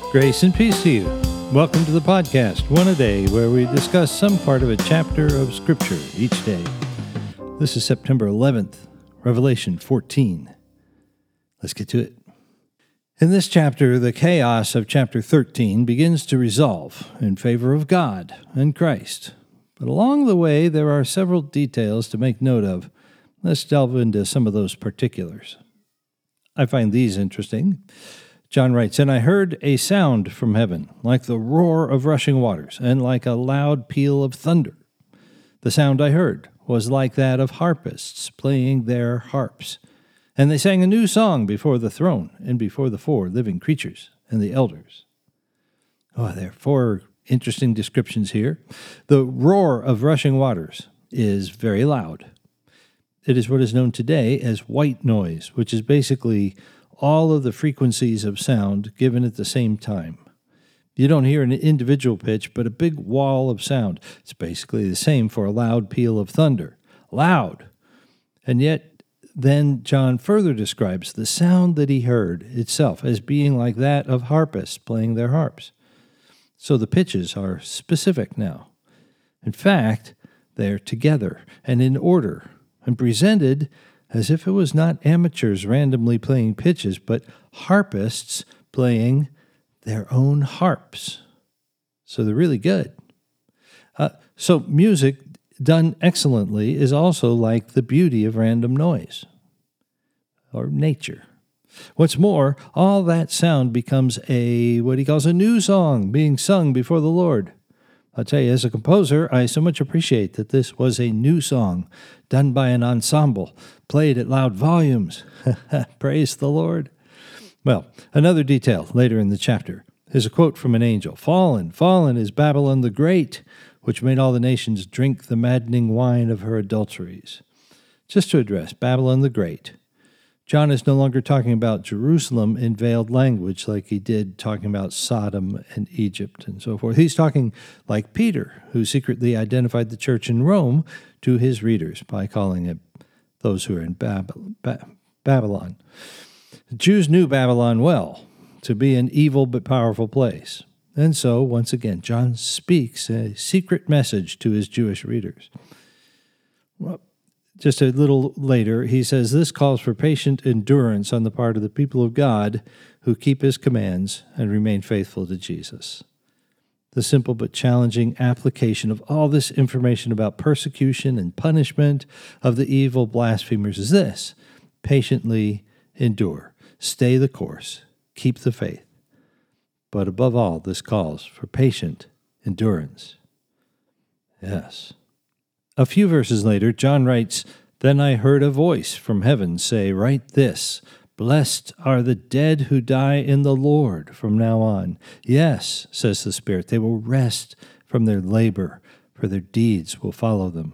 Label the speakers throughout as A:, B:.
A: Grace and peace to you. Welcome to the podcast, One a Day, where we discuss some part of a chapter of Scripture each day. This is September 11th, Revelation 14. Let's get to it. In this chapter, the chaos of chapter 13 begins to resolve in favor of God and Christ. But along the way, there are several details to make note of. Let's delve into some of those particulars. I find these interesting. John writes, "And I heard a sound from heaven, like the roar of rushing waters, and like a loud peal of thunder. The sound I heard was like that of harpists playing their harps. And they sang a new song before the throne and before the four living creatures and the elders." There are four interesting descriptions here. The roar of rushing waters is very loud. It is what is known today as white noise, which is basically all of the frequencies of sound given at the same time. You don't hear an individual pitch, but a big wall of sound. It's basically the same for a loud peal of thunder. Loud. And yet, then John further describes the sound that he heard itself as being like that of harpists playing their harps. So the pitches are specific now. In fact, they're together and in order and presented as if it was not amateurs randomly playing pitches, but harpists playing their own harps. So they're really good. So music done excellently is also like the beauty of random noise or nature. What's more, all that sound becomes what he calls a new song being sung before the Lord. I'll tell you, as a composer, I so much appreciate that this was a new song done by an ensemble, played at loud volumes. Praise the Lord. Well, another detail later in the chapter is a quote from an angel. "Fallen, fallen is Babylon the Great, which made all the nations drink the maddening wine of her adulteries." Just to address Babylon the Great, John is no longer talking about Jerusalem in veiled language like he did talking about Sodom and Egypt and so forth. He's talking like Peter, who secretly identified the church in Rome to his readers by calling it those who are in Babylon. The Jews knew Babylon well, to be an evil but powerful place. And so, once again, John speaks a secret message to his Jewish readers. Well, just a little later, he says, "This calls for patient endurance on the part of the people of God who keep his commands and remain faithful to Jesus." The simple but challenging application of all this information about persecution and punishment of the evil blasphemers is this: patiently endure, stay the course, keep the faith. But above all, this calls for patient endurance. Yes. A few verses later, John writes, "Then I heard a voice from heaven say, 'Write this, blessed are the dead who die in the Lord from now on. Yes,' says the Spirit, 'they will rest from their labor, for their deeds will follow them.'"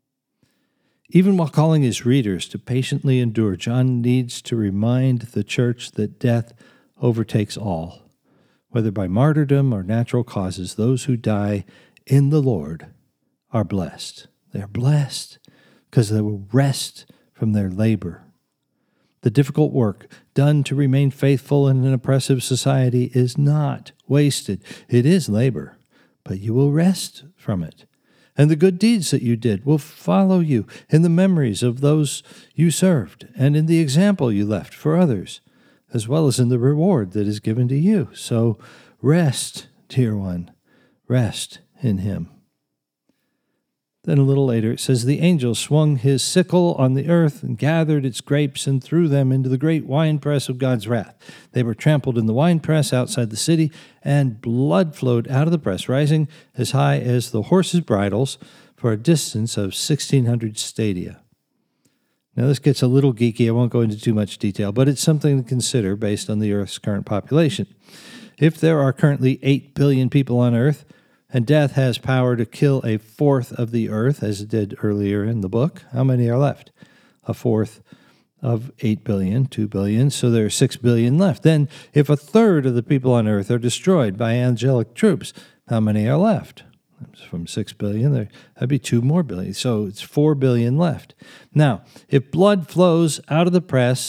A: Even while calling his readers to patiently endure, John needs to remind the church that death overtakes all. Whether by martyrdom or natural causes, those who die in the Lord are blessed. They're blessed because they will rest from their labor. The difficult work done to remain faithful in an oppressive society is not wasted. It is labor, but you will rest from it. And the good deeds that you did will follow you in the memories of those you served and in the example you left for others, as well as in the reward that is given to you. So rest, dear one, rest in him. Then a little later it says, "The angel swung his sickle on the earth and gathered its grapes and threw them into the great winepress of God's wrath. They were trampled in the winepress outside the city, and blood flowed out of the press, rising as high as the horses' bridles for a distance of 1,600 stadia." Now this gets a little geeky. I won't go into too much detail, but it's something to consider based on the Earth's current population. If there are currently 8 billion people on Earth, and death has power to kill a fourth of the earth, as it did earlier in the book, how many are left? A fourth of 8 billion, 2 billion, so there are 6 billion left. Then, if a third of the people on earth are destroyed by angelic troops, how many are left? From 6 billion, that'd be 2 more billion, so it's 4 billion left. Now, if blood flows out of the press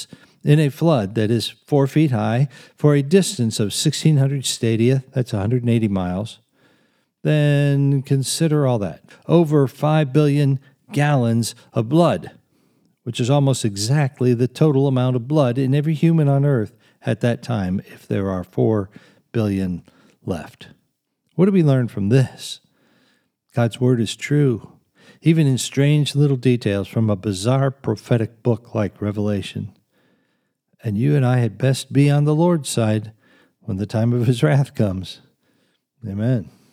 A: in a flood that is 4 feet high for a distance of 1,600 stadia, that's 180 miles, then consider all that. Over 5 billion gallons of blood, which is almost exactly the total amount of blood in every human on earth at that time, if there are 4 billion left. What do we learn from this? God's word is true, even in strange little details from a bizarre prophetic book like Revelation. And you and I had best be on the Lord's side when the time of his wrath comes. Amen.